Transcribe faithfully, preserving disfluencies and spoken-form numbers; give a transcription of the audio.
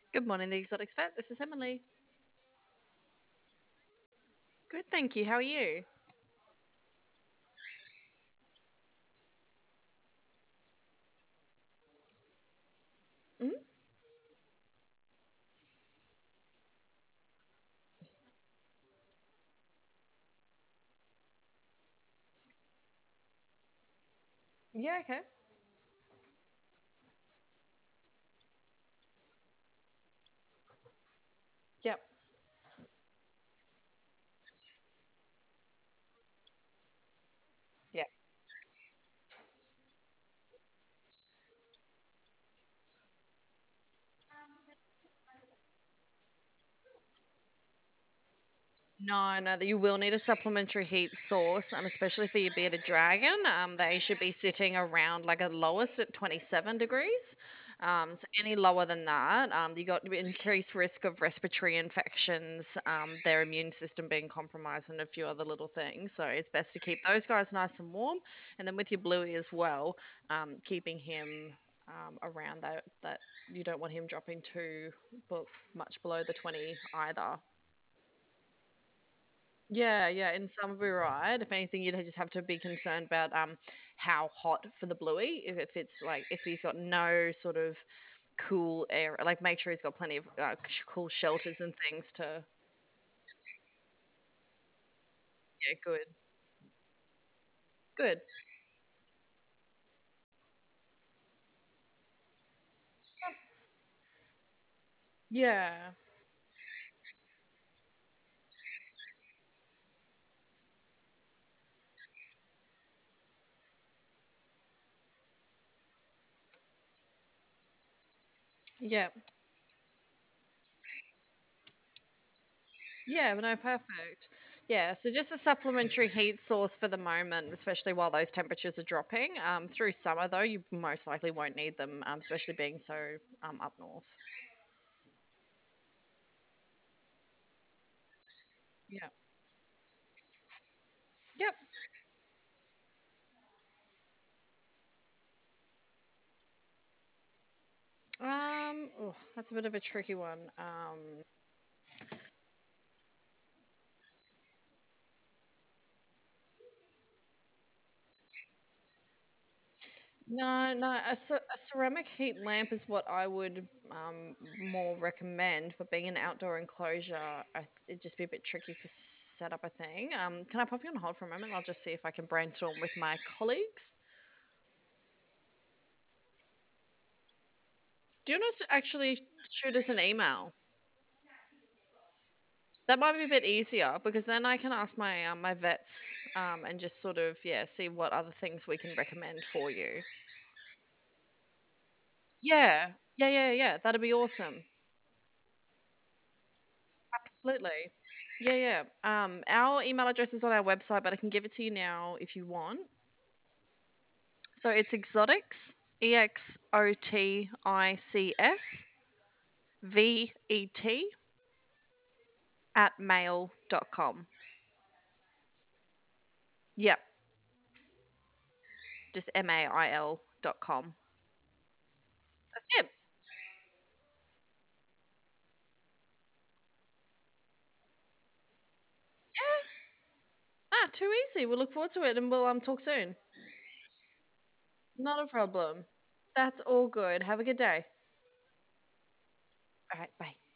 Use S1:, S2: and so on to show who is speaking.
S1: Good morning, the Exotics Vet. This is Emily. Good, thank you. How are you? Mm? Yeah, okay. Yep. Yep. No, no, that you will need a supplementary heat source, um, especially for your bearded dragon. Um, they should be sitting around like a lowest at twenty-seven degrees. Um, so any lower than that, um, you got increased risk of respiratory infections, um, their immune system being compromised, and a few other little things. So it's best to keep those guys nice and warm, and then with your bluey as well, um, keeping him um, around that that you don't want him dropping too bu- much below the twenty either. Yeah, yeah, in some be right. If anything, you'd just have to be concerned about um how hot for the bluey. If, if it's like if he's got no sort of cool air, like make sure he's got plenty of uh, sh- cool shelters and things to. Yeah, good, good. Yeah, yeah, yeah. No, perfect. Yeah, so just a supplementary heat source for the moment, especially while those temperatures are dropping. Um, through summer though, you most likely won't need them, um, especially being so um up north. Yeah. Yep. Um, oh, that's a bit of a tricky one. Um, no, no, a, ce- a ceramic heat lamp is what I would um, more recommend. But being an outdoor enclosure, I, it'd just be a bit tricky for setup, I think. Um, can I pop you on hold for a moment? I'll just see if I can brainstorm with my colleagues. Do you want to actually shoot us an email? That might be a bit easier because then I can ask my um, my vets um, and just sort of yeah see what other things we can recommend for you. Yeah, yeah, yeah, yeah. That'd be awesome. Absolutely. Yeah, yeah. Um, our email address is on our website, but I can give it to you now if you want. So it's exotics, E X O T I C S V E T at mail dot com. Yep, just M A I L dot com. That's it. Yeah. Ah, too easy. We'll look forward to it and we'll um talk soon. Not a problem. That's all good. Have a good day. All right, bye.